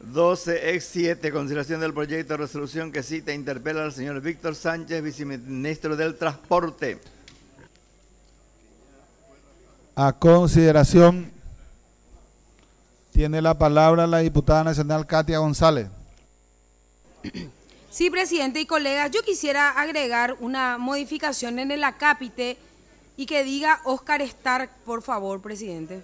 12-7, consideración del proyecto de resolución que cita e interpela al señor Víctor Sánchez, viceministro del Transporte. A consideración, tiene la palabra la diputada nacional Katia González. Sí, presidente y colegas, yo quisiera agregar una modificación en el acápite y que diga Oscar Stark, por favor, presidente.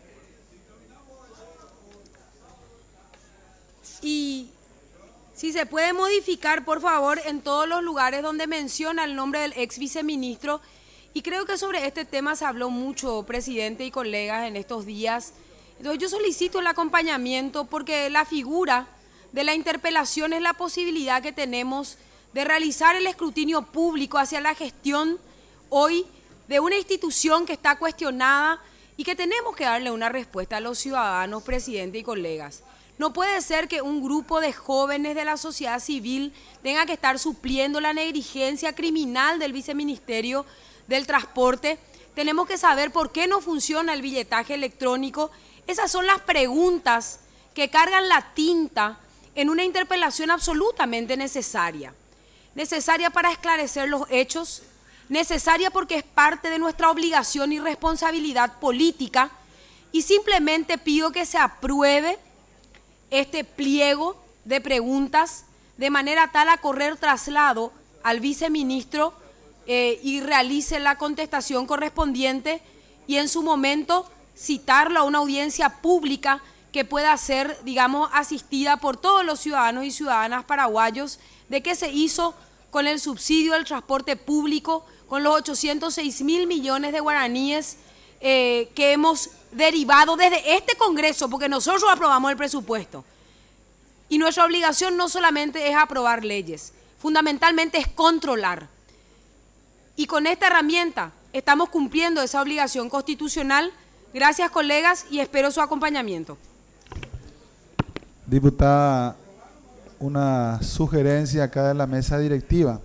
Y si se puede modificar, por favor, en todos los lugares donde menciona el nombre del ex viceministro. Y creo que sobre este tema se habló mucho, presidente y colegas, en estos días. Entonces yo solicito el acompañamiento porque la figura de la interpelación es la posibilidad que tenemos de realizar el escrutinio público hacia la gestión hoy de una institución que está cuestionada y que tenemos que darle una respuesta a los ciudadanos, presidente y colegas. No puede ser que un grupo de jóvenes de la sociedad civil tenga que estar supliendo la negligencia criminal del viceministerio del Transporte. Tenemos que saber por qué no funciona el billetaje electrónico. Esas son las preguntas que cargan la tinta en una interpelación absolutamente necesaria. Necesaria para esclarecer los hechos, necesaria porque es parte de nuestra obligación y responsabilidad política, y simplemente pido que se apruebe este pliego de preguntas de manera tal a correr traslado al viceministro y realice la contestación correspondiente y en su momento citarlo a una audiencia pública que pueda ser, digamos, asistida por todos los ciudadanos y ciudadanas paraguayos de qué se hizo con el subsidio del transporte público, con los 806.000 millones de guaraníes que hemos derivado desde este Congreso, porque nosotros aprobamos el presupuesto. Y nuestra obligación no solamente es aprobar leyes, fundamentalmente es controlar. Y con esta herramienta estamos cumpliendo esa obligación constitucional. Gracias, colegas, y espero su acompañamiento. Diputada, una sugerencia acá de la mesa directiva.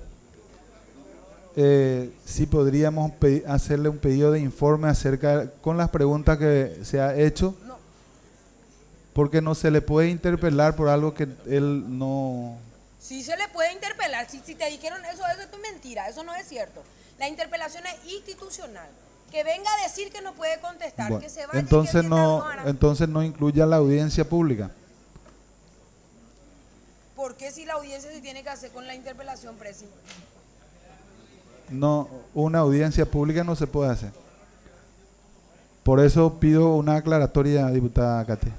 Si podríamos hacerle un pedido de informe acerca con las preguntas que se ha hecho, porque no se le puede interpelar por algo que él no... Sí se le puede interpelar. Si te dijeron eso es mentira, eso no es cierto. La interpelación es institucional. Que venga a decir que no puede contestar, bueno, que se vaya. Entonces no incluya la audiencia pública. ¿Por qué si la audiencia se tiene que hacer con la interpelación, presidente? No, una audiencia pública no se puede hacer. Por eso pido una aclaratoria, diputada Katia.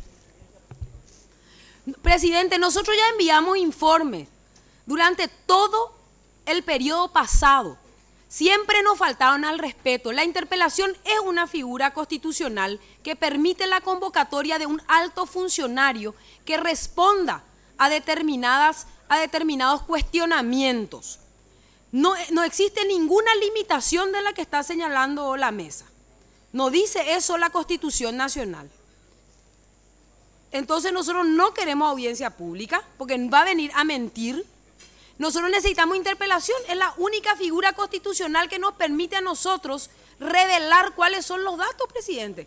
Presidente, nosotros ya enviamos informes durante todo el periodo pasado. Siempre nos faltaron al respeto. La interpelación es una figura constitucional que permite la convocatoria de un alto funcionario que responda a determinados cuestionamientos. No existe ninguna limitación de la que está señalando la mesa. No dice eso la Constitución Nacional. Entonces nosotros no queremos audiencia pública porque va a venir a mentir. Nosotros necesitamos interpelación, es la única figura constitucional que nos permite a nosotros revelar cuáles son los datos, presidente.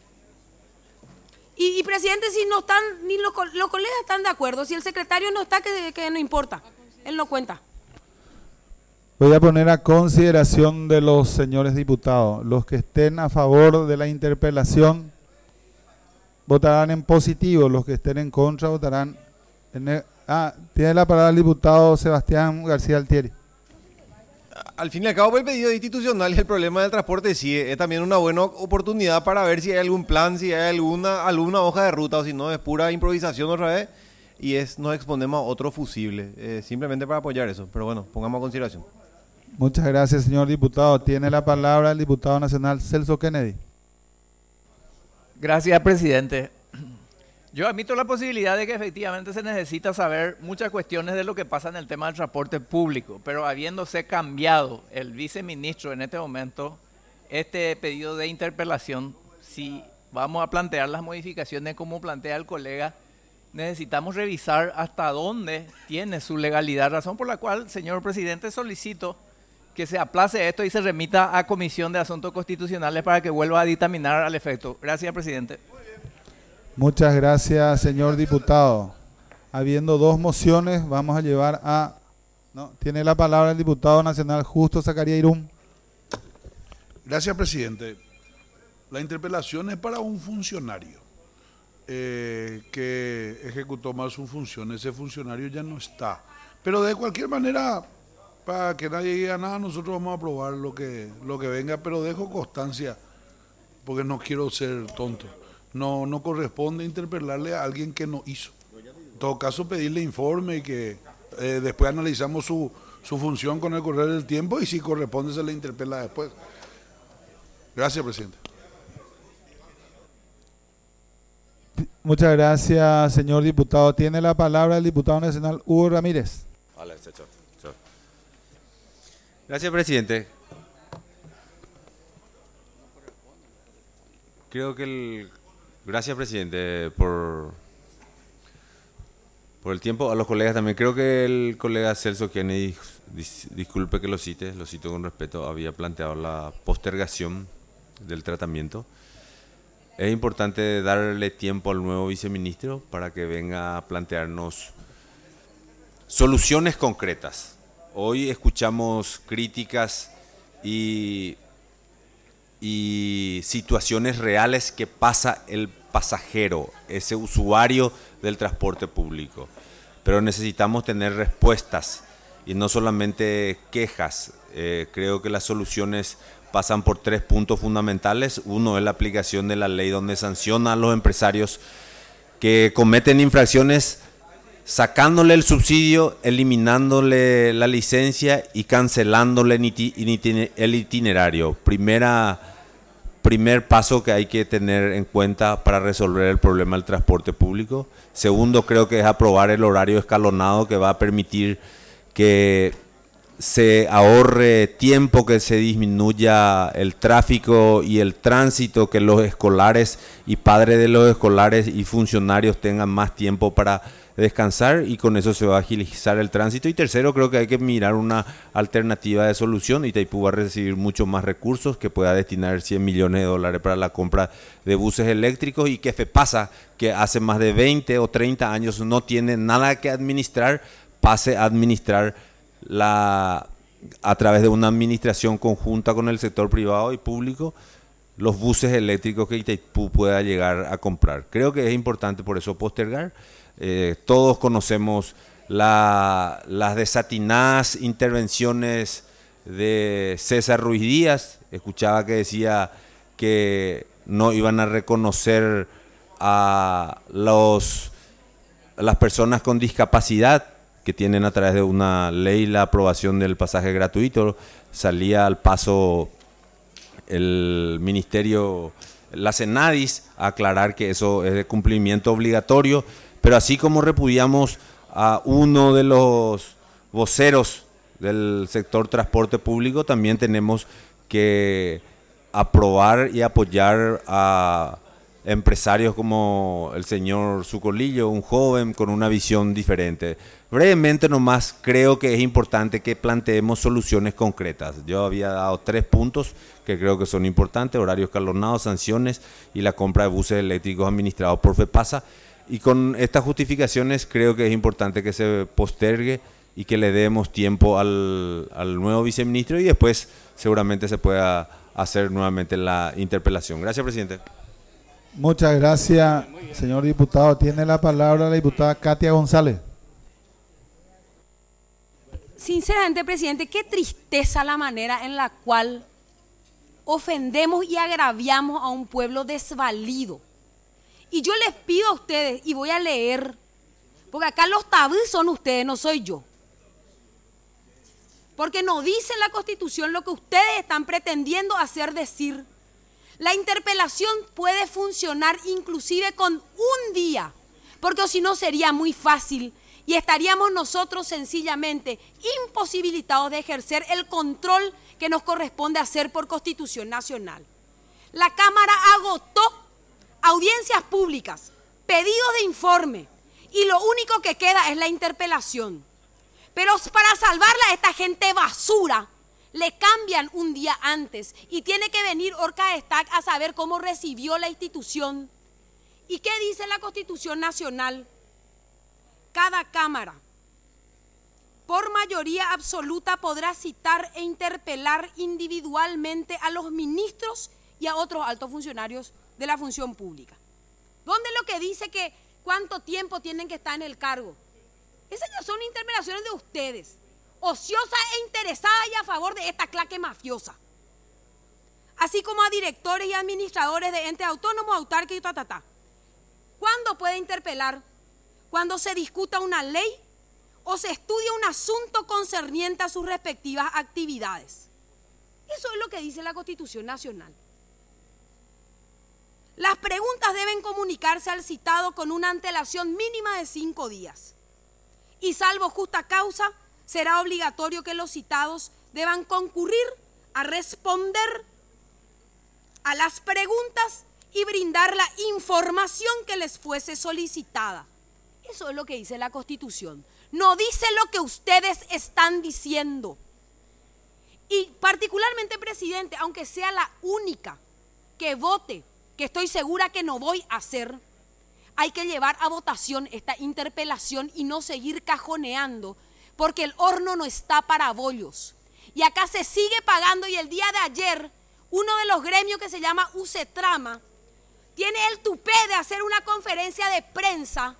Y presidente, si no están, ni los colegas están de acuerdo, si el secretario no está, que no importa, él no cuenta. Voy a poner a consideración de los señores diputados. Los que estén a favor de la interpelación votarán en positivo, los que estén en contra votarán en... tiene la palabra el diputado Sebastián García Altieri. Al fin y al cabo, el pedido institucional y el problema del transporte sí es también una buena oportunidad para ver si hay algún plan, si hay alguna hoja de ruta, o si no es pura improvisación otra vez y nos exponemos a otro fusible, simplemente para apoyar eso. Pero bueno, pongamos a consideración. Muchas gracias, señor diputado. Tiene la palabra el diputado nacional Celso Kennedy. Gracias, presidente. Yo admito la posibilidad de que efectivamente se necesita saber muchas cuestiones de lo que pasa en el tema del transporte público, pero habiéndose cambiado el viceministro en este momento, este pedido de interpelación, si vamos a plantear las modificaciones como plantea el colega, necesitamos revisar hasta dónde tiene su legalidad, razón por la cual, señor presidente, solicito que se aplace esto y se remita a Comisión de Asuntos Constitucionales para que vuelva a dictaminar al efecto. Gracias, presidente. Muchas gracias, señor diputado. Habiendo dos mociones, vamos a llevar a... No, tiene la palabra el diputado nacional Justo Zacarías Irún. Gracias, presidente. La interpelación es para un funcionario que ejecutó mal su función. Ese funcionario ya no está. Pero de cualquier manera, para que nadie diga nada, nosotros vamos a aprobar lo que venga, pero dejo constancia, porque no quiero ser tonto. No corresponde interpelarle a alguien que no hizo. En todo caso, pedirle informe y que después analizamos su función con el correr del tiempo y si corresponde se le interpela después. Gracias, presidente. Muchas gracias, señor diputado. Tiene la palabra el diputado nacional Hugo Ramírez. Gracias, presidente. Gracias, presidente, por el tiempo. A los colegas también. Creo que el colega Celso Kennedy, disculpe que lo cito con respeto, había planteado la postergación del tratamiento. Es importante darle tiempo al nuevo viceministro para que venga a plantearnos soluciones concretas. Hoy escuchamos críticas y situaciones reales que pasa el pasajero, ese usuario del transporte público. Pero necesitamos tener respuestas y no solamente quejas. Creo que las soluciones pasan por 3 puntos fundamentales. Uno es la aplicación de la ley donde sanciona a los empresarios que cometen infracciones, sacándole el subsidio, eliminándole la licencia y cancelándole el itinerario. Primer paso que hay que tener en cuenta para resolver el problema del transporte público. Segundo, creo que es aprobar el horario escalonado que va a permitir que se ahorre tiempo, que se disminuya el tráfico y el tránsito, que los escolares y padres de los escolares y funcionarios tengan más tiempo para descansar y con eso se va a agilizar el tránsito. Y tercero, creo que hay que mirar una alternativa de solución. Itaipú va a recibir muchos más recursos, que pueda destinar $100 millones para la compra de buses eléctricos y que FEPASA, que hace más de 20 o 30 años no tiene nada que administrar, pase a administrar a través de una administración conjunta con el sector privado y público los buses eléctricos que Itaipú pueda llegar a comprar. Creo que es importante por eso postergar. Todos conocemos las desatinadas intervenciones de César Ruiz Díaz. Escuchaba que decía que no iban a reconocer a las personas con discapacidad que tienen a través de una ley la aprobación del pasaje gratuito. Salía al paso el ministerio, la Senadis, a aclarar que eso es de cumplimiento obligatorio, pero así como repudiamos a uno de los voceros del sector transporte público, también tenemos que aprobar y apoyar a empresarios como el señor Zucolillo, un joven con una visión diferente. Brevemente nomás, creo que es importante que planteemos soluciones concretas. Yo había dado 3 puntos que creo que son importantes: horario escalonado, sanciones y la compra de buses eléctricos administrados por FEPASA. Y con estas justificaciones creo que es importante que se postergue y que le demos tiempo al nuevo viceministro y después seguramente se pueda hacer nuevamente la interpelación. Gracias, presidente. Muchas gracias, señor diputado. Tiene la palabra la diputada Katia González. Sinceramente, presidente, qué tristeza la manera en la cual ofendemos y agraviamos a un pueblo desvalido. Y yo les pido a ustedes, y voy a leer, porque acá los tabús son ustedes, no soy yo. Porque no dice la Constitución lo que ustedes están pretendiendo hacer decir. La interpelación puede funcionar inclusive con un día, porque si no sería muy fácil y estaríamos nosotros sencillamente imposibilitados de ejercer el control que nos corresponde hacer por Constitución Nacional. La Cámara agotó audiencias públicas, pedidos de informe y lo único que queda es la interpelación. Pero para salvarla a esta gente basura, le cambian un día antes y tiene que venir Orca Estac a saber cómo recibió la institución. ¿Y qué dice la Constitución Nacional? cada Cámara, por mayoría absoluta, podrá citar e interpelar individualmente a los ministros y a otros altos funcionarios de la función pública. ¿Dónde lo que dice que cuánto tiempo tienen que estar en el cargo? Esas ya son interpelaciones de ustedes, ociosas e interesadas y a favor de esta claque mafiosa. Así como a directores y administradores de entes autónomos, autárquicos y ta. ¿Cuándo puede interpelar? Cuando se discuta una ley o se estudia un asunto concerniente a sus respectivas actividades. Eso es lo que dice la Constitución Nacional. Las preguntas deben comunicarse al citado con una antelación mínima de 5 días. Y salvo justa causa, será obligatorio que los citados deban concurrir a responder a las preguntas y brindar la información que les fuese solicitada. Eso es lo que dice la Constitución. No dice lo que ustedes están diciendo. Y particularmente, presidente, aunque sea la única que vote, que estoy segura que no voy a hacer, hay que llevar a votación esta interpelación y no seguir cajoneando, porque el horno no está para bollos. Y acá se sigue pagando, y el día de ayer, uno de los gremios que se llama UCETRAMA, tiene el tupé de hacer una conferencia de prensa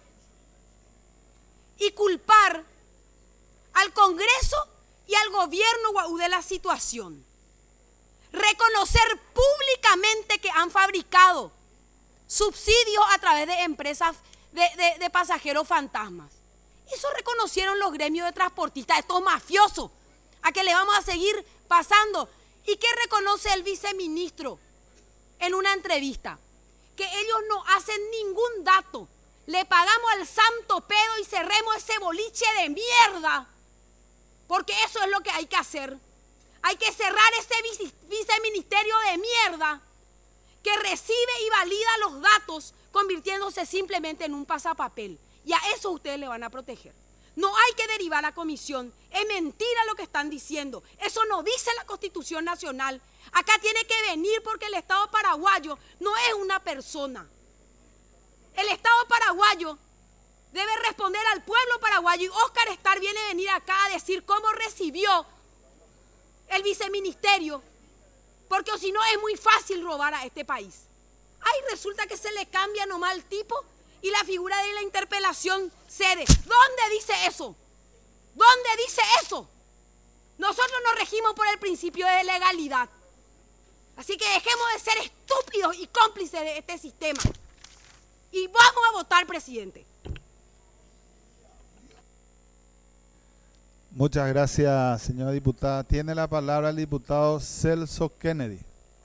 y culpar al Congreso y al gobierno guaú de la situación. Reconocer públicamente que han fabricado subsidios a través de empresas de pasajeros fantasmas. Eso reconocieron los gremios de transportistas, estos mafiosos, a que le vamos a seguir pasando. ¿Y qué reconoce el viceministro en una entrevista? Que ellos no hacen ningún dato. Le pagamos al santo pedo y cerremos ese boliche de mierda, porque eso es lo que hay que hacer. Hay que cerrar ese viceministerio de mierda que recibe y valida los datos, convirtiéndose simplemente en un pasapapel. Y a eso ustedes le van a proteger. No hay que derivar a comisión. Es mentira lo que están diciendo. Eso no dice la Constitución Nacional. Acá tiene que venir porque el Estado paraguayo no es una persona. El Estado paraguayo debe responder al pueblo paraguayo, y Óscar Estar viene a venir acá a decir cómo recibió el viceministerio, porque si no es muy fácil robar a este país. Ahí resulta que se le cambia nomás el tipo y la figura de la interpelación cede. ¿Dónde dice eso? ¿Dónde dice eso? Nosotros nos regimos por el principio de legalidad. Así que dejemos de ser estúpidos y cómplices de este sistema. Y vamos a votar, presidente. Muchas gracias, señora diputada. Tiene la palabra el diputado Celso Kennedy.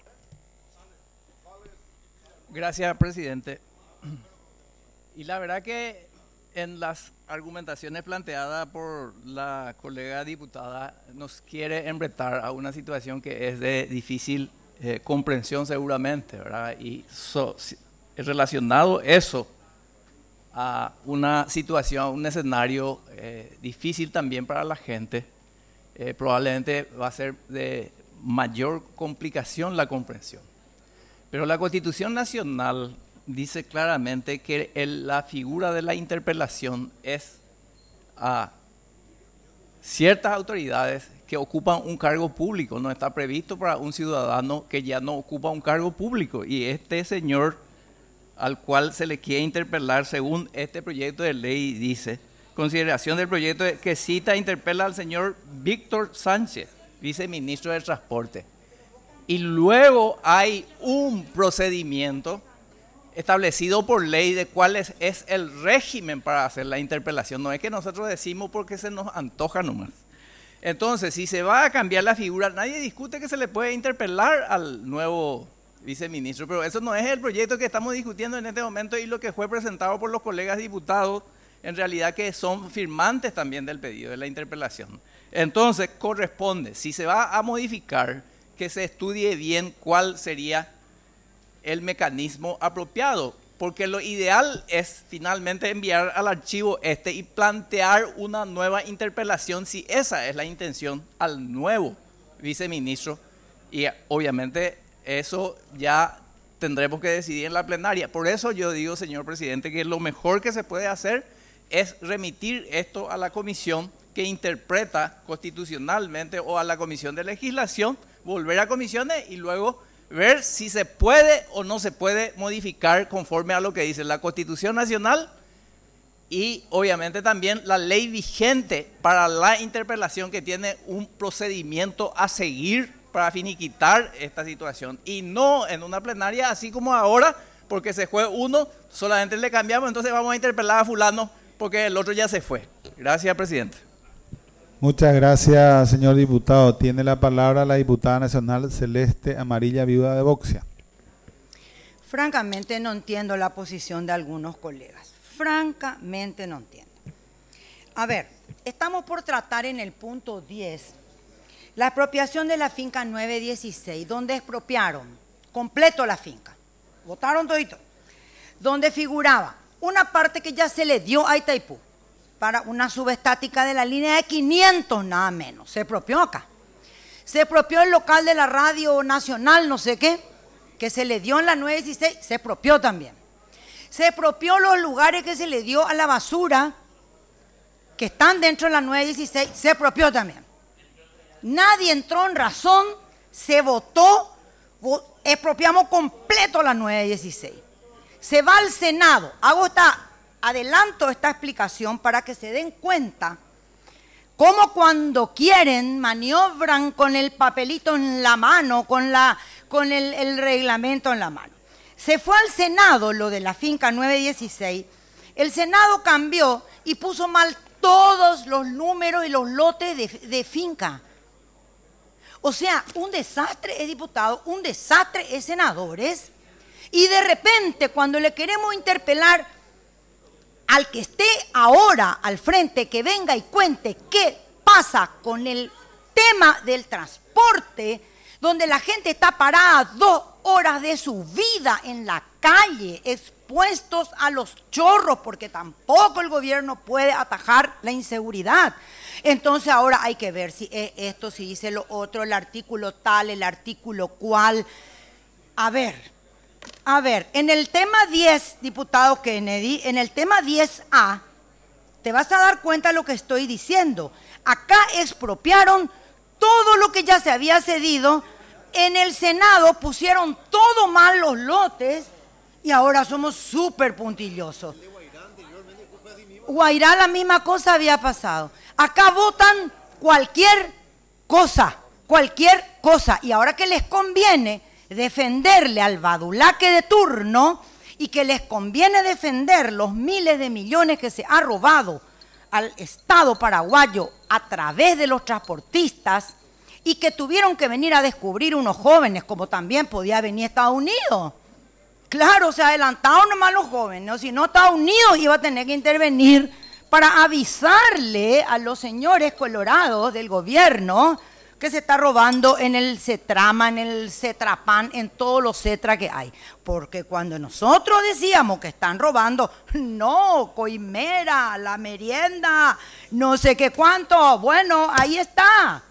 Gracias, presidente. Y la verdad que en las argumentaciones planteadas por la colega diputada nos quiere embretar a una situación que es de difícil comprensión seguramente, ¿verdad? Y relacionado eso a una situación, a un escenario difícil también para la gente, probablemente va a ser de mayor complicación la comprensión. Pero la Constitución Nacional dice claramente que la figura de la interpelación es a ciertas autoridades que ocupan un cargo público. No está previsto para un ciudadano que ya no ocupa un cargo público. Y este señor al cual se le quiere interpelar, según este proyecto de ley, dice: consideración del proyecto que cita e interpela al señor Víctor Sánchez, viceministro de Transporte. Y luego hay un procedimiento establecido por ley de cuál es el régimen para hacer la interpelación. No es que nosotros decimos porque se nos antoja nomás. Entonces, si se va a cambiar la figura, nadie discute que se le puede interpelar al nuevo viceministro, pero eso no es el proyecto que estamos discutiendo en este momento, y lo que fue presentado por los colegas diputados, en realidad que son firmantes también del pedido de la interpelación. Entonces, corresponde, si se va a modificar, que se estudie bien cuál sería el mecanismo apropiado, porque lo ideal es finalmente enviar al archivo y plantear una nueva interpelación, si esa es la intención, al nuevo viceministro, y obviamente eso ya tendremos que decidir en la plenaria. Por eso yo digo, señor presidente, que lo mejor que se puede hacer es remitir esto a la comisión que interpreta constitucionalmente o a la comisión de legislación, volver a comisiones y luego ver si se puede o no se puede modificar conforme a lo que dice la Constitución Nacional y obviamente también la ley vigente para la interpelación, que tiene un procedimiento a seguir para finiquitar esta situación, y no en una plenaria así como ahora, porque se fue uno, solamente le cambiamos, entonces vamos a interpelar a fulano porque el otro ya se fue. Gracias, presidente. Muchas gracias, señor diputado. Tiene la palabra la diputada nacional Celeste Amarilla, viuda de Boxia. Francamente no entiendo la posición de algunos colegas. Francamente no entiendo. A ver, estamos por tratar en el punto 10 la expropiación de la finca 916, donde expropiaron completo la finca. Votaron todito. Donde figuraba una parte que ya se le dio a Itaipú para una subestática de la línea de 500 nada menos. Se expropió acá. Se expropió el local de la radio nacional, no sé qué, que se le dio en la 916, se expropió también. Se expropió los lugares que se le dio a la basura, que están dentro de la 916, se expropió también. Nadie entró en razón, se votó, expropiamos completo la 916. Se va al Senado, adelanto esta explicación para que se den cuenta cómo cuando quieren maniobran con el papelito en la mano, con el reglamento en la mano. Se fue al Senado lo de la finca 916, el Senado cambió y puso mal todos los números y los lotes de finca. O sea, un desastre es diputado, un desastre es senadores, y de repente cuando le queremos interpelar al que esté ahora al frente, que venga y cuente qué pasa con el tema del transporte, donde la gente está parada 2 horas de su vida en la calle, expuestos a los chorros, porque tampoco el gobierno puede atajar la inseguridad. Entonces ahora hay que ver si esto, si dice lo otro, el artículo tal, el artículo cual. A ver, en el tema 10, diputado Kennedy, en el tema 10A, te vas a dar cuenta de lo que estoy diciendo. Acá expropiaron todo lo que ya se había cedido, en el Senado pusieron todo mal los lotes y ahora somos súper puntillosos. Guairá la misma cosa había pasado. Acá votan cualquier cosa, y ahora que les conviene defenderle al badulaque de turno y que les conviene defender los miles de millones que se ha robado al Estado paraguayo a través de los transportistas y que tuvieron que venir a descubrir unos jóvenes, como también podía venir Estados Unidos. Claro, se adelantaron nomás los jóvenes, ¿no? Si no, Estados Unidos iba a tener que intervenir para avisarle a los señores colorados del gobierno que se está robando en el Cetrama, en el Cetrapan, en todos los Cetra que hay. Porque cuando nosotros decíamos que están robando, no, coimera, la merienda, no sé qué cuánto, bueno, ahí está,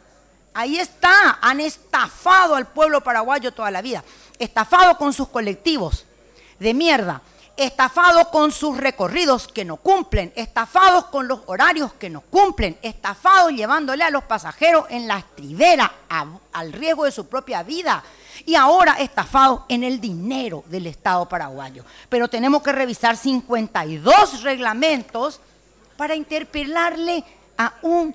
han estafado al pueblo paraguayo toda la vida, estafado con sus colectivos de mierda, estafados con sus recorridos que no cumplen, estafados con los horarios que no cumplen, estafados llevándole a los pasajeros en la estribera al riesgo de su propia vida y ahora estafados en el dinero del Estado paraguayo. Pero tenemos que revisar 52 reglamentos para interpelarle a un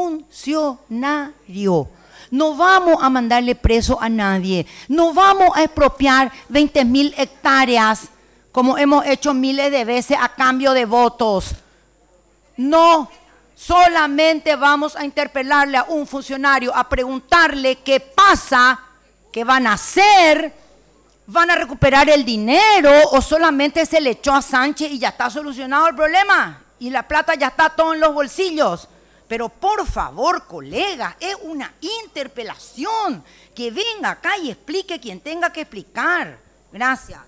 funcionario. No vamos a mandarle preso a nadie, no vamos a expropiar 20.000 hectáreas como hemos hecho miles de veces a cambio de votos. No, solamente vamos a interpelarle a un funcionario, a preguntarle qué pasa, qué van a hacer, van a recuperar el dinero o solamente se le echó a Sánchez y ya está solucionado el problema y la plata ya está todo en los bolsillos. Pero por favor, colegas, es una interpelación, que venga acá y explique quien tenga que explicar. Gracias.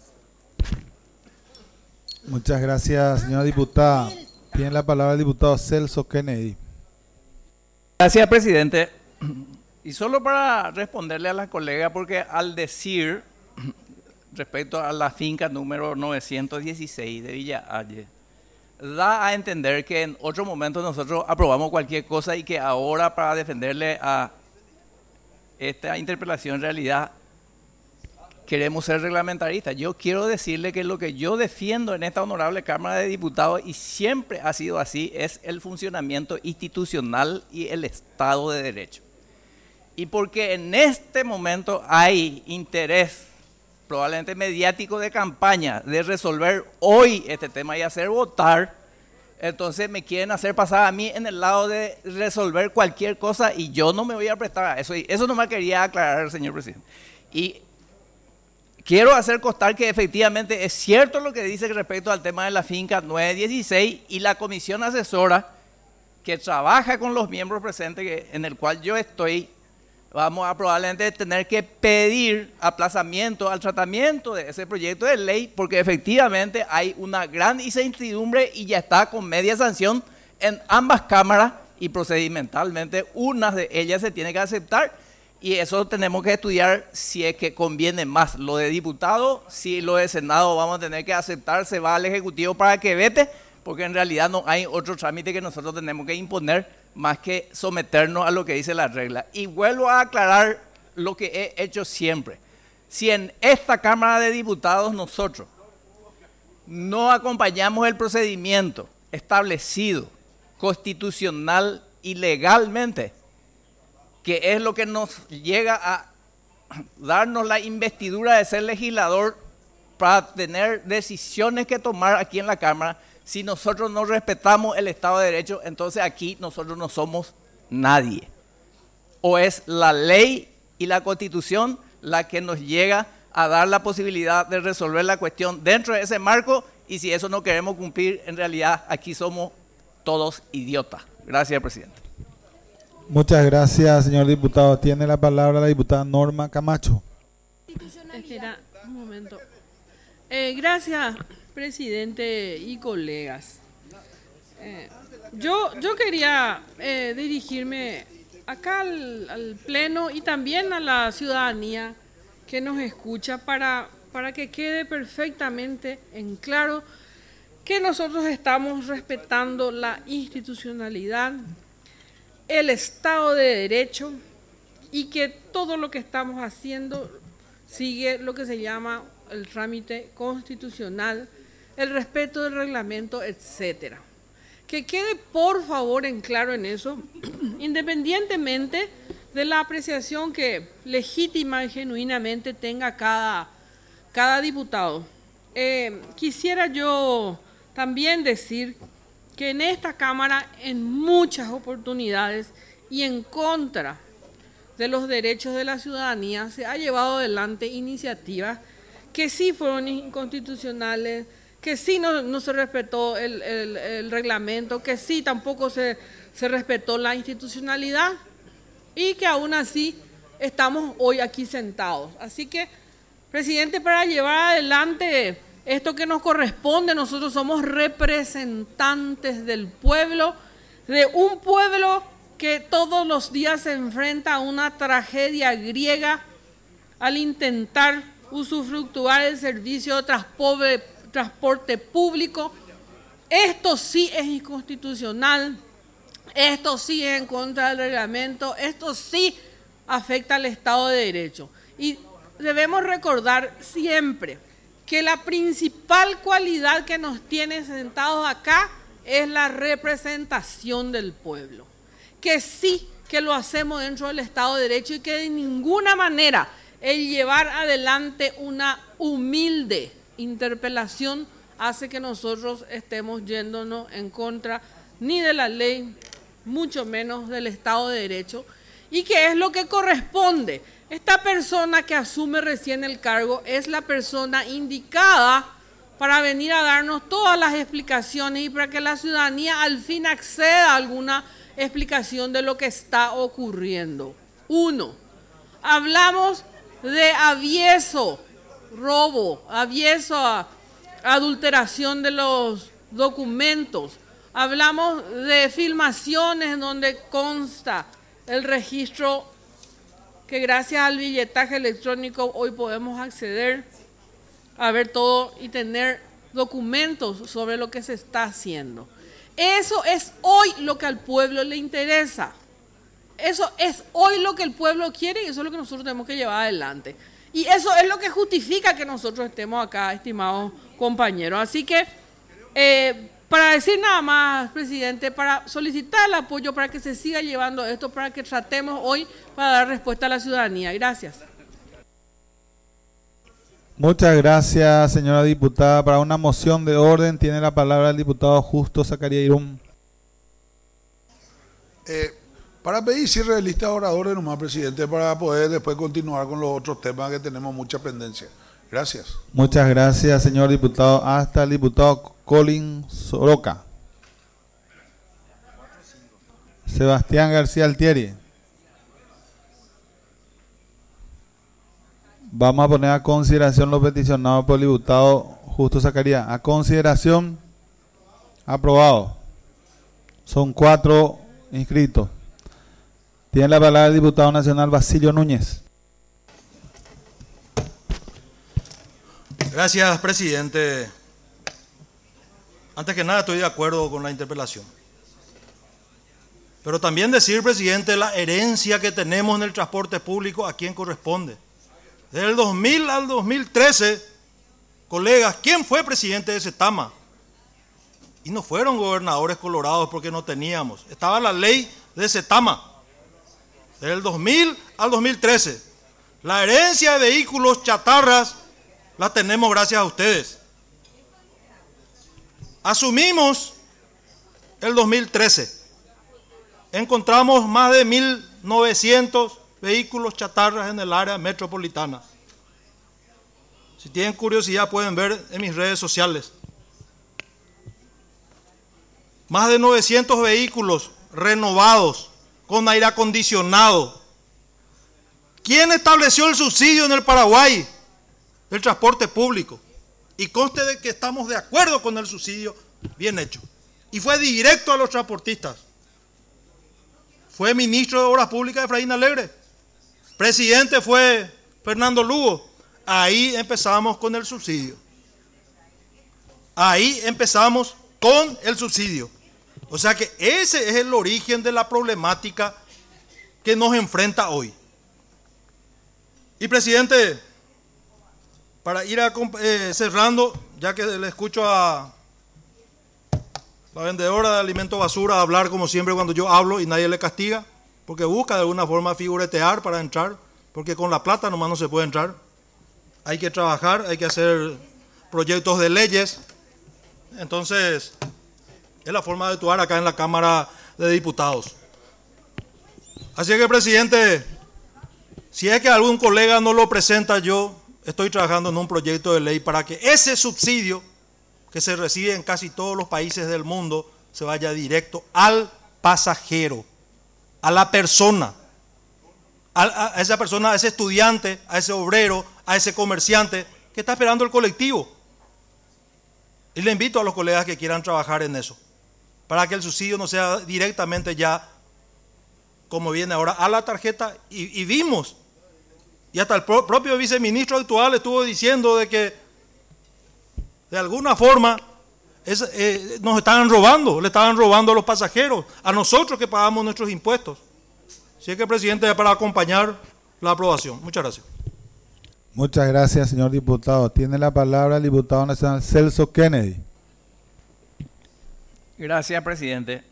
Muchas gracias, señora diputada. Tiene la palabra el diputado Celso Kennedy. Gracias, presidente. Y solo para responderle a la colega, porque al decir respecto a la finca número 916 de Villa Halle, da a entender que en otro momento nosotros aprobamos cualquier cosa y que ahora para defenderle a esta interpelación en realidad queremos ser reglamentaristas. Yo quiero decirle que lo que yo defiendo en esta honorable Cámara de Diputados, y siempre ha sido así, es el funcionamiento institucional y el Estado de Derecho. Y porque en este momento hay interés, probablemente mediático de campaña, de resolver hoy este tema y hacer votar, entonces me quieren hacer pasar a mí en el lado de resolver cualquier cosa y yo no me voy a prestar a eso. Y eso no me quería aclarar, señor presidente. Y quiero hacer constar que efectivamente es cierto lo que dice respecto al tema de la finca 916 y la comisión asesora que trabaja con los miembros presentes, en el cual yo estoy. Vamos a probablemente tener que pedir aplazamiento al tratamiento de ese proyecto de ley porque efectivamente hay una gran incertidumbre y ya está con media sanción en ambas cámaras y procedimentalmente una de ellas se tiene que aceptar y eso tenemos que estudiar si es que conviene más lo de diputado, si lo de Senado vamos a tener que aceptar, se va al Ejecutivo para que vete porque en realidad no hay otro trámite que nosotros tenemos que imponer más que someternos a lo que dice la regla. Y vuelvo a aclarar lo que he hecho siempre. Si en esta Cámara de Diputados nosotros no acompañamos el procedimiento establecido constitucional y legalmente, que es lo que nos llega a darnos la investidura de ser legislador para tener decisiones que tomar aquí en la Cámara, si nosotros no respetamos el Estado de Derecho, entonces aquí nosotros no somos nadie. O es la ley y la Constitución la que nos llega a dar la posibilidad de resolver la cuestión dentro de ese marco, y si eso no queremos cumplir, en realidad aquí somos todos idiotas. Gracias, presidente. Muchas gracias, señor diputado. Tiene la palabra la diputada Norma Camacho. Espera un momento. Gracias, presidente y colegas. Yo quería dirigirme acá al Pleno y también a la ciudadanía que nos escucha para que quede perfectamente en claro que nosotros estamos respetando la institucionalidad, el Estado de Derecho y que todo lo que estamos haciendo sigue lo que se llama el trámite constitucional, el respeto del reglamento, etcétera. Que quede por favor en claro en eso, independientemente de la apreciación que legítima y genuinamente tenga cada diputado. Quisiera yo también decir que en esta Cámara, en muchas oportunidades y en contra de los derechos de la ciudadanía, se ha llevado adelante iniciativas que sí fueron inconstitucionales, que sí no se respetó el reglamento, que sí tampoco se respetó la institucionalidad y que aún así estamos hoy aquí sentados. Así que, presidente, para llevar adelante esto que nos corresponde, nosotros somos representantes del pueblo, de un pueblo que todos los días se enfrenta a una tragedia griega al intentar usufructuar el servicio de transporte público. Esto sí es inconstitucional, esto sí es en contra del reglamento, esto sí afecta al Estado de Derecho. Y debemos recordar siempre que la principal cualidad que nos tiene sentados acá es la representación del pueblo. Que sí que lo hacemos dentro del Estado de Derecho y que de ninguna manera el llevar adelante una humilde interpelación hace que nosotros estemos yéndonos en contra ni de la ley, mucho menos del Estado de Derecho, y que es lo que corresponde. Esta persona que asume recién el cargo es la persona indicada para venir a darnos todas las explicaciones y para que la ciudadanía al fin acceda a alguna explicación de lo que está ocurriendo. 1. Hablamos de avieso, robo, avieso a adulteración de los documentos. Hablamos de filmaciones donde consta el registro que gracias al billetaje electrónico hoy podemos acceder a ver todo y tener documentos sobre lo que se está haciendo. Eso es hoy lo que al pueblo le interesa. Eso es hoy lo que el pueblo quiere y eso es lo que nosotros tenemos que llevar adelante. Y eso es lo que justifica que nosotros estemos acá, estimados compañeros. Así que, para decir nada más, presidente, para solicitar el apoyo para que se siga llevando esto, para que tratemos hoy para dar respuesta a la ciudadanía. Gracias. Muchas gracias, señora diputada. Para una moción de orden tiene la palabra el diputado Justo Zacarías Irún. Para pedir cierre de lista de oradores nomás, presidente, para poder después continuar con los otros temas que tenemos mucha pendencia. Gracias. Muchas gracias, señor diputado. Hasta el diputado Colin Soroca. Sebastián García Altieri. Vamos a poner a consideración lo peticionado por el diputado Justo Zacarías. A consideración, aprobado. Son 4 inscritos. Tiene la palabra el diputado nacional Basilio Núñez. Gracias, presidente. Antes que nada, estoy de acuerdo con la interpelación. Pero también decir, presidente, la herencia que tenemos en el transporte público, ¿a quién corresponde? Desde el 2000 al 2013, colegas, ¿quién fue presidente de Cetama? Y no fueron gobernadores colorados porque no teníamos. Estaba la ley de Cetama. Desde el 2000 al 2013. La herencia de vehículos chatarras la tenemos gracias a ustedes. Asumimos el 2013. Encontramos más de 1.900 vehículos chatarras en el área metropolitana. Si tienen curiosidad pueden ver en mis redes sociales. Más de 900 vehículos renovados con aire acondicionado. ¿Quién estableció el subsidio en el Paraguay del transporte público? Y conste de que estamos de acuerdo con el subsidio bien hecho. Y fue directo a los transportistas. Fue ministro de Obras Públicas Efraín Alegre. Presidente fue Fernando Lugo. Ahí empezamos con el subsidio. Ahí empezamos con el subsidio. O sea que ese es el origen de la problemática que nos enfrenta hoy. Y presidente, para ir cerrando, ya que le escucho a la vendedora de alimentos basura hablar como siempre cuando yo hablo y nadie le castiga, porque busca de alguna forma figuretear para entrar, porque con la plata nomás no se puede entrar. Hay que trabajar, hay que hacer proyectos de leyes. Entonces, es la forma de actuar acá en la Cámara de Diputados. Así que, presidente, si es que algún colega no lo presenta, yo estoy trabajando en un proyecto de ley para que ese subsidio que se recibe en casi todos los países del mundo se vaya directo al pasajero, a la persona, a esa persona, a ese estudiante, a ese obrero, a ese comerciante que está esperando el colectivo. Y le invito a los colegas que quieran trabajar en eso, para que el subsidio no sea directamente ya, como viene ahora, a la tarjeta. Y vimos, y hasta el propio viceministro actual estuvo diciendo de que de alguna forma nos estaban robando, le estaban robando a los pasajeros, a nosotros que pagamos nuestros impuestos. Así es que, presidente, para acompañar la aprobación. Muchas gracias. Muchas gracias, señor diputado. Tiene la palabra el diputado nacional Celso Kennedy. Gracias, presidente.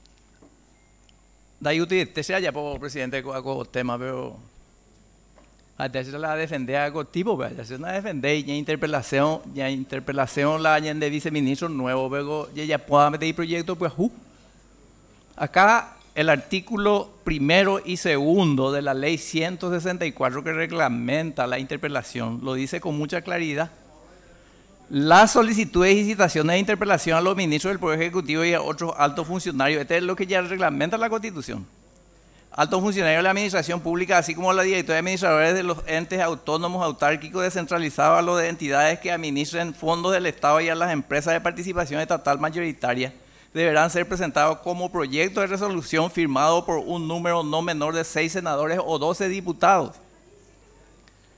Dayuti, te sea ya por presidente con tema, pero hasta se la defender algo tipo, pero se la defender ya interpelación la de viceministro nuevo, pero ya pueda meter proyecto, pues acá el artículo 1 y 2 de la ley 164 que reglamenta la interpelación lo dice con mucha claridad. Las solicitudes y citaciones de interpelación a los ministros del Poder Ejecutivo y a otros altos funcionarios, este es lo que ya reglamenta la Constitución. Altos funcionarios de la administración pública, así como la directora de administradores de los entes autónomos, autárquicos, descentralizados, a los de entidades que administren fondos del Estado y a las empresas de participación estatal mayoritaria, deberán ser presentados como proyecto de resolución firmado por un número no menor de 6 senadores o 12 diputados.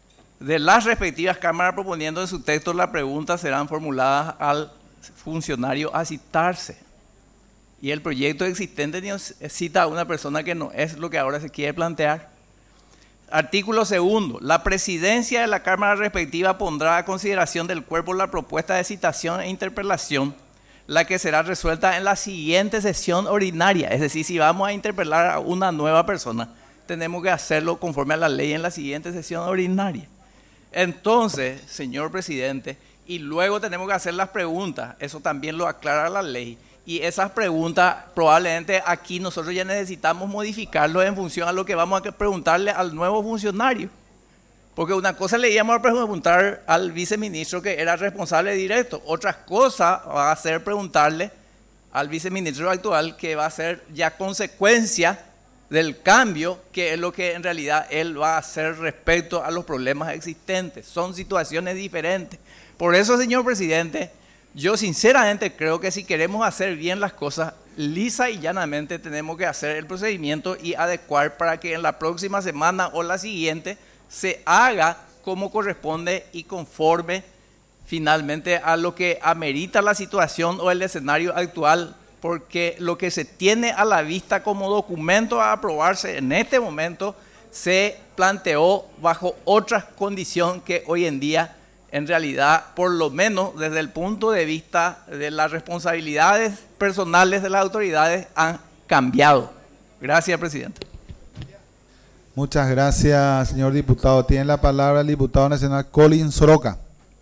de las respectivas cámaras proponiendo en su texto las preguntas serán formuladas al funcionario a citarse. Y el proyecto existente cita a una persona que no es lo que ahora se quiere plantear. Artículo 2. La presidencia de la cámara respectiva pondrá a consideración del cuerpo la propuesta de citación e interpelación, la que será resuelta en la siguiente sesión ordinaria. Es decir, si vamos a interpelar a una nueva persona, tenemos que hacerlo conforme a la ley en la siguiente sesión ordinaria. Entonces, señor presidente, y luego tenemos que hacer las preguntas, eso también lo aclara la ley. Y esas preguntas, probablemente aquí nosotros ya necesitamos modificarlo en función a lo que vamos a preguntarle al nuevo funcionario. Porque una cosa le íbamos a preguntar al viceministro que era responsable directo, otra cosa va a ser preguntarle al viceministro actual que va a ser ya consecuencia del cambio, que es lo que en realidad él va a hacer respecto a los problemas existentes. Son situaciones diferentes. Por eso, señor presidente, yo sinceramente creo que si queremos hacer bien las cosas, lisa y llanamente tenemos que hacer el procedimiento y adecuar para que en la próxima semana o la siguiente se haga como corresponde y conforme finalmente a lo que amerita la situación o el escenario actual, porque lo que se tiene a la vista como documento a aprobarse en este momento se planteó bajo otra condición que hoy en día en realidad, por lo menos desde el punto de vista de las responsabilidades personales de las autoridades, han cambiado. Gracias, presidente. Muchas gracias, señor diputado. Tiene la palabra el diputado nacional Colin Soroka.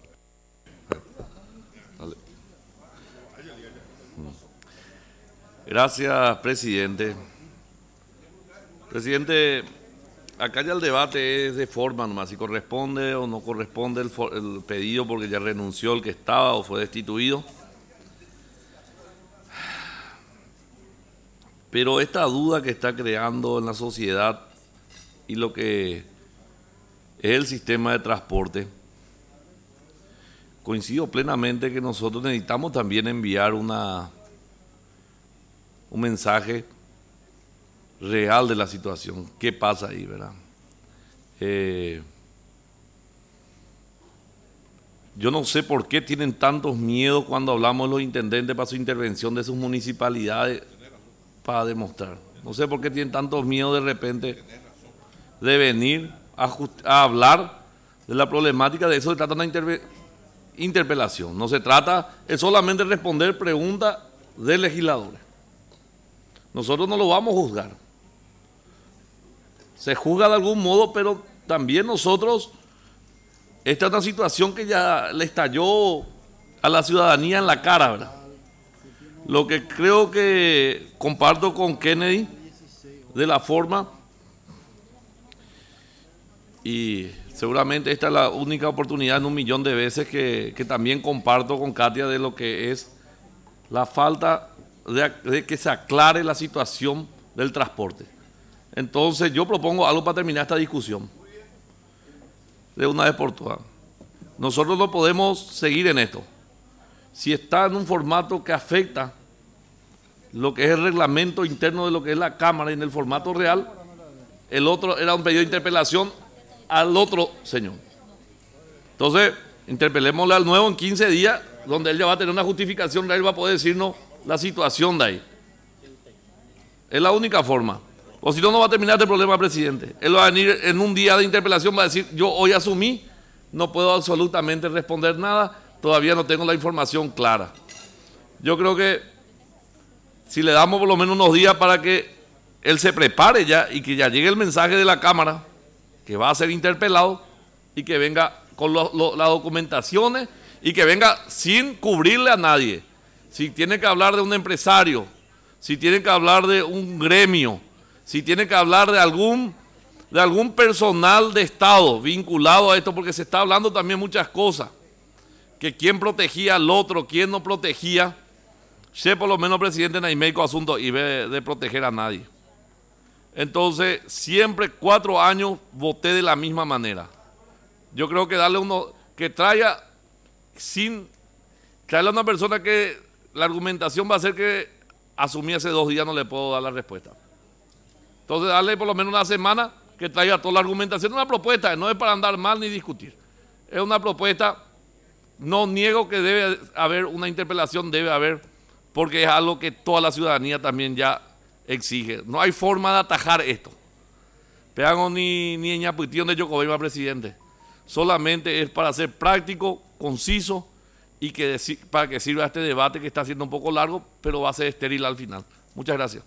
Gracias, presidente. Presidente, acá ya el debate es de forma nomás, si corresponde o no corresponde el pedido porque ya renunció el que estaba o fue destituido. Pero esta duda que está creando en la sociedad y lo que es el sistema de transporte, coincido plenamente que nosotros necesitamos también enviar un mensaje real de la situación. ¿Qué pasa ahí, verdad? Yo no sé por qué tienen tantos miedos cuando hablamos de los intendentes para su intervención de sus municipalidades para demostrar. No sé por qué tienen tantos miedos de repente de venir a hablar de la problemática. De eso se trata una interpelación. No se trata, es solamente responder preguntas de legisladores. Nosotros no lo vamos a juzgar. Se juzga de algún modo, pero también nosotros, esta es una situación que ya le estalló a la ciudadanía en la cara, ¿verdad? Lo que creo que comparto con Kennedy de la forma, y seguramente esta es la única oportunidad en 1.000.000 de veces que también comparto con Katia de lo que es la falta de que se aclare la situación del transporte. Entonces yo propongo algo para terminar esta discusión de una vez por todas. Nosotros no podemos seguir en esto. Si está en un formato que afecta lo que es el reglamento interno de lo que es la Cámara y en el formato real, el otro era un pedido de interpelación al otro señor. Entonces, interpelémosle al nuevo en 15 días, donde él ya va a tener una justificación, él va a poder decirnos la situación de ahí. Es la única forma. O si no, no va a terminar este problema, presidente. Él va a venir en un día de interpelación, va a decir, yo hoy asumí, no puedo absolutamente responder nada, todavía no tengo la información clara. Yo creo que si le damos por lo menos unos días para que él se prepare ya y que ya llegue el mensaje de la Cámara, que va a ser interpelado, y que venga con las documentaciones y que venga sin cubrirle a nadie. Si tiene que hablar de un empresario, si tiene que hablar de un gremio, si tiene que hablar de algún personal de Estado vinculado a esto, porque se está hablando también muchas cosas, que quién protegía al otro, quién no protegía. Sé por lo menos, presidente, Naimeco asunto y ve de proteger a nadie. Entonces, siempre 4 años voté de la misma manera. Yo creo que darle uno, que traiga a una persona que la argumentación va a ser que asumí hace 2 días, no le puedo dar la respuesta. Entonces, darle por lo menos una semana, que traiga toda la argumentación. Una propuesta, no es para andar mal ni discutir. Es una propuesta, no niego que debe haber una interpelación, debe haber, porque es algo que toda la ciudadanía también ya exige. No hay forma de atajar esto. Pegan ni ñapuitío de Yocobeima, presidente. Solamente es para ser práctico, conciso y para que sirva este debate que está siendo un poco largo, pero va a ser estéril al final. Muchas gracias.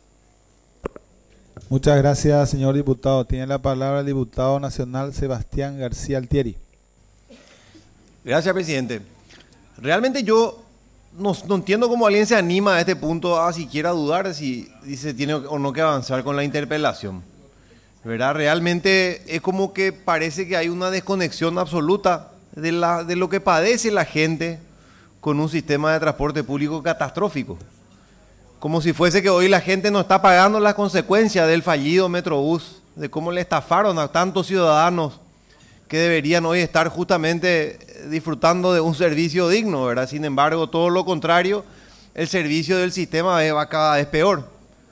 Muchas gracias, señor diputado. Tiene la palabra el diputado nacional Sebastián García Altieri. Gracias, presidente. Realmente yo no entiendo cómo alguien se anima a este punto a siquiera dudar si se tiene o no que avanzar con la interpelación. ¿Verdad? Realmente es como que parece que hay una desconexión absoluta de lo que padece la gente con un sistema de transporte público catastrófico. Como si fuese que hoy la gente no está pagando las consecuencias del fallido Metrobús, de cómo le estafaron a tantos ciudadanos que deberían hoy estar justamente disfrutando de un servicio digno, ¿verdad? Sin embargo, todo lo contrario, el servicio del sistema va cada vez peor.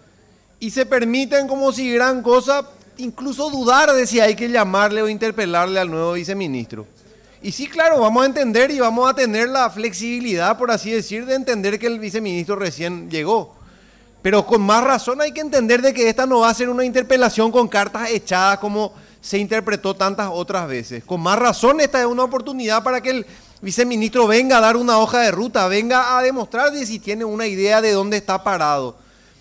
Y se permiten como si gran cosa incluso dudar de si hay que llamarle o interpelarle al nuevo viceministro. Y sí, claro, vamos a entender y vamos a tener la flexibilidad, por así decir, de entender que el viceministro recién llegó. Pero con más razón hay que entender de que esta no va a ser una interpelación con cartas echadas como se interpretó tantas otras veces. Con más razón esta es una oportunidad para que el viceministro venga a dar una hoja de ruta, venga a demostrar de si tiene una idea de dónde está parado.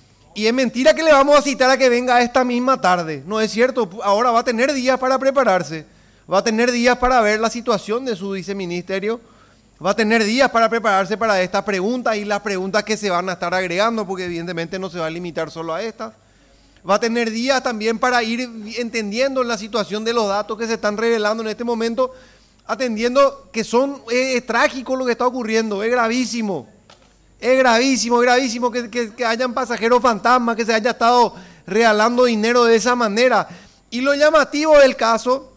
Y es mentira que le vamos a citar a que venga esta misma tarde. No es cierto, ahora va a tener días para prepararse, va a tener días para ver la situación de su viceministerio, va a tener días para prepararse para estas preguntas y las preguntas que se van a estar agregando, porque evidentemente no se va a limitar solo a estas. Va a tener días también para ir entendiendo la situación de los datos que se están revelando en este momento, atendiendo que es trágico lo que está ocurriendo, es gravísimo. Es gravísimo que hayan pasajeros fantasmas, que se haya estado regalando dinero de esa manera. Y lo llamativo del caso,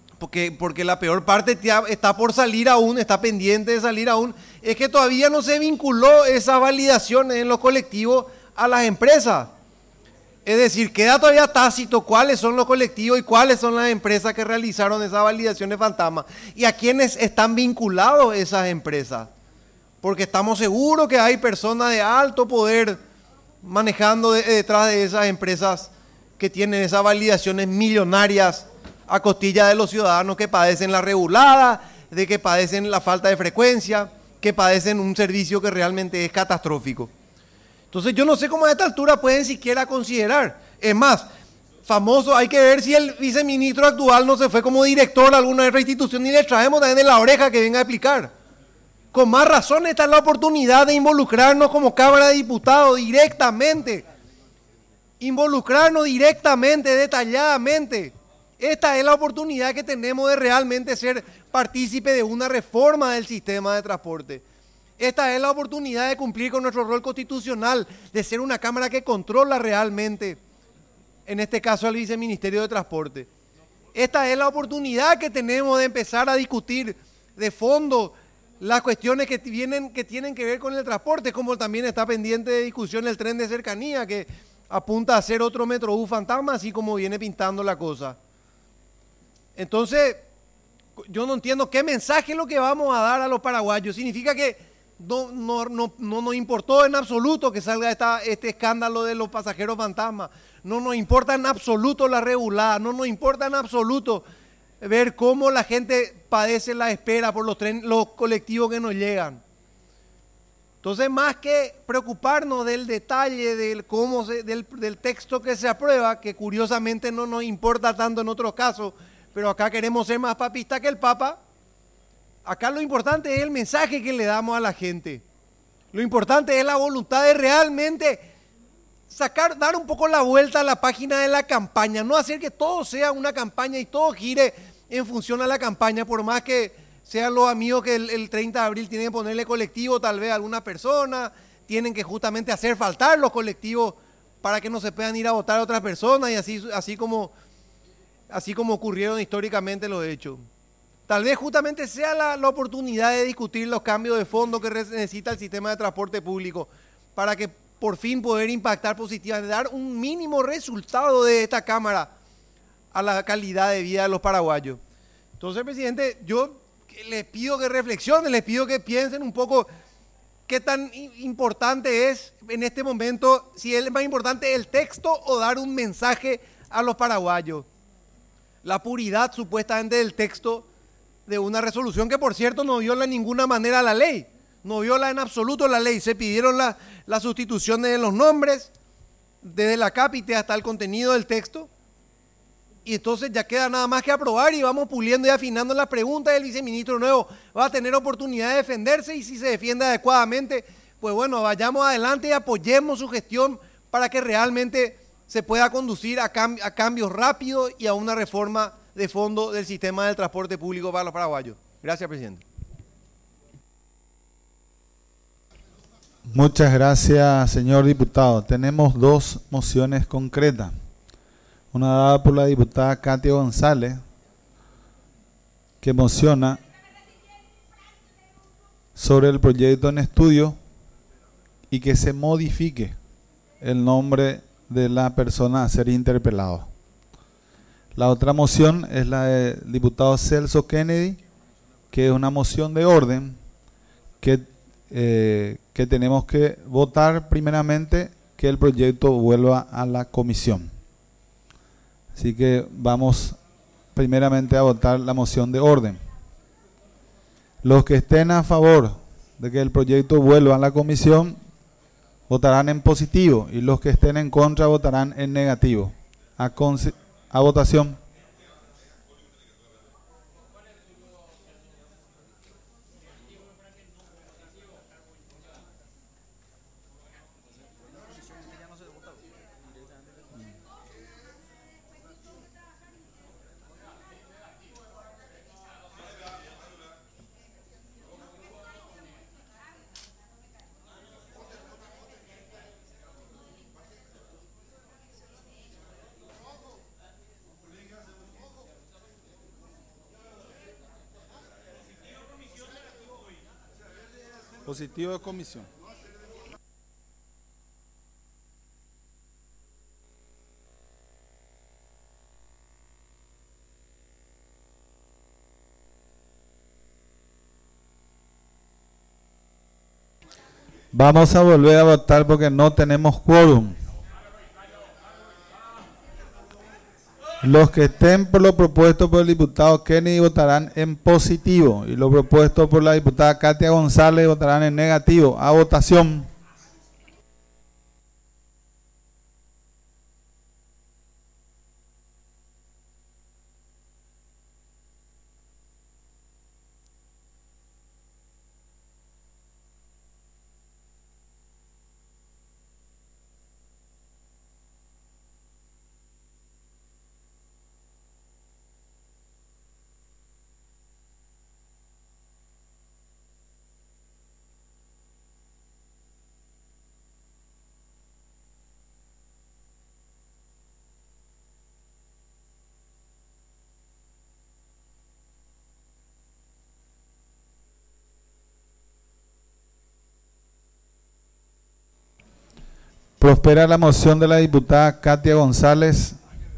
porque la peor parte está por salir aún, está pendiente de salir aún, es que todavía no se vinculó esas validaciones en los colectivos a las empresas. Es decir, queda todavía tácito cuáles son los colectivos y cuáles son las empresas que realizaron esas validaciones fantasmas y a quiénes están vinculados esas empresas. Porque estamos seguros que hay personas de alto poder manejando detrás de esas empresas que tienen esas validaciones millonarias a costilla de los ciudadanos que padecen la regulada, de que padecen la falta de frecuencia, que padecen un servicio que realmente es catastrófico. Entonces yo no sé cómo a esta altura pueden siquiera considerar. Es más, famoso, hay que ver si el viceministro actual no se fue como director de alguna otra institución y le traemos también de la oreja que venga a explicar. Con más razón esta es la oportunidad de involucrarnos como Cámara de Diputados directamente. Involucrarnos directamente, detalladamente. Esta es la oportunidad que tenemos de realmente ser partícipe de una reforma del sistema de transporte. Esta es la oportunidad de cumplir con nuestro rol constitucional, de ser una Cámara que controla realmente, en este caso al Viceministerio de Transporte. Esta es la oportunidad que tenemos de empezar a discutir de fondo las cuestiones que tienen que ver con el transporte, como también está pendiente de discusión el tren de cercanía, que apunta a ser otro Metrobús fantasma, así como viene pintando la cosa. Entonces, yo no entiendo qué mensaje es lo que vamos a dar a los paraguayos. Significa que no nos importó en absoluto que salga este escándalo de los pasajeros fantasmas. No nos importa en absoluto la regulada, no nos importa en absoluto ver cómo la gente padece la espera por los colectivos que nos llegan. Entonces, más que preocuparnos del detalle del texto que se aprueba, que curiosamente no nos importa tanto en otros casos, pero acá queremos ser más papistas que el Papa, acá lo importante es el mensaje que le damos a la gente. Lo importante es la voluntad de realmente dar un poco la vuelta a la página de la campaña, no hacer que todo sea una campaña y todo gire en función a la campaña, por más que sean los amigos que el 30 de abril tienen que ponerle colectivo tal vez a alguna persona, tienen que justamente hacer faltar los colectivos para que no se puedan ir a votar a otras personas y así como ocurrieron históricamente los hechos. Tal vez justamente sea la oportunidad de discutir los cambios de fondo que necesita el sistema de transporte público para que por fin poder impactar positivamente, dar un mínimo resultado de esta Cámara a la calidad de vida de los paraguayos. Entonces, presidente, yo les pido que reflexionen, les pido que piensen un poco qué tan importante es en este momento, si es más importante el texto o dar un mensaje a los paraguayos. La puridad supuestamente del texto de una resolución que, por cierto, no viola en ninguna manera la ley, no viola en absoluto la ley. Se pidieron la sustitución de los nombres, desde la cápite hasta el contenido del texto, y entonces ya queda nada más que aprobar y vamos puliendo y afinando las preguntas. El viceministro nuevo va a tener oportunidad de defenderse y si se defiende adecuadamente, pues bueno, vayamos adelante y apoyemos su gestión para que realmente se pueda conducir a cambios rápidos y a una reforma de fondo del sistema del transporte público para los paraguayos. Gracias, presidente. Muchas gracias, señor diputado. Tenemos dos mociones concretas. Una dada por la diputada Katia González, que mociona sobre el proyecto en estudio y que se modifique el nombre de la persona a ser interpelado. La otra moción es la del diputado Celso Kennedy, que es una moción de orden que tenemos que votar primeramente que el proyecto vuelva a la comisión. Así que vamos primeramente a votar la moción de orden. Los que estén a favor de que el proyecto vuelva a la comisión votarán en positivo y los que estén en contra votarán en negativo. A votación. Positivo de comisión. Vamos a volver a votar porque no tenemos quórum. Los que estén por lo propuesto por el diputado Kennedy votarán en positivo y lo propuesto por la diputada Katia González votarán en negativo. A votación. Prospera la moción de la diputada Katia González.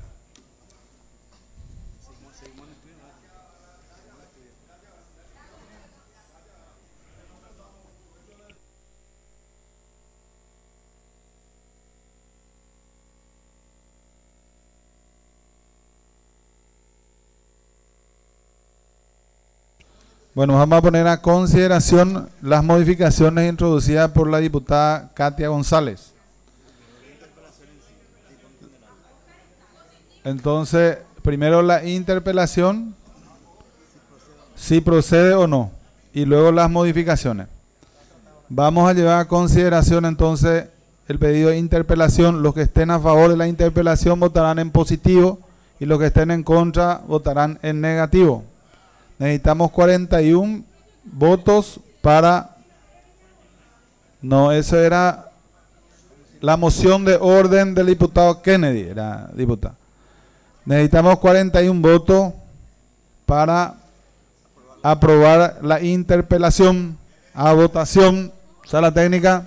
Bueno, vamos a poner a consideración las modificaciones introducidas por la diputada Katia González. Entonces, primero la interpelación, si procede o no, y luego las modificaciones. Vamos a llevar a consideración entonces el pedido de interpelación. Los que estén a favor de la interpelación votarán en positivo y los que estén en contra votarán en negativo. Necesitamos 41 votos para... No, eso era la moción de orden del diputado Kennedy, era diputado. Necesitamos 41 votos para aprobar la interpelación. A votación, sala técnica.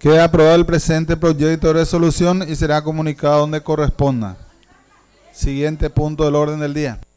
Queda aprobado el presente proyecto de resolución y será comunicado donde corresponda. Siguiente punto del orden del día.